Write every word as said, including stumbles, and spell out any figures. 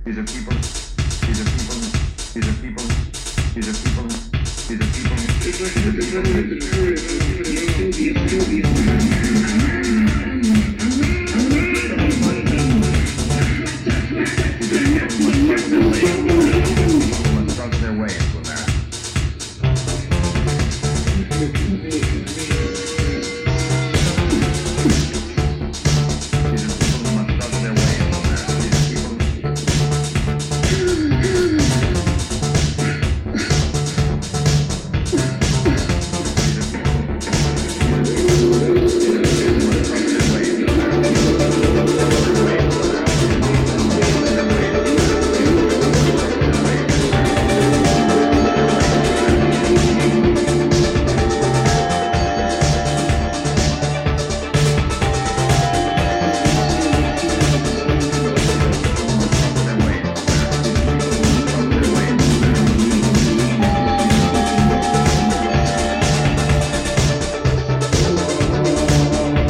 these are people, these are people, these are people, these are people, these are people, these are people.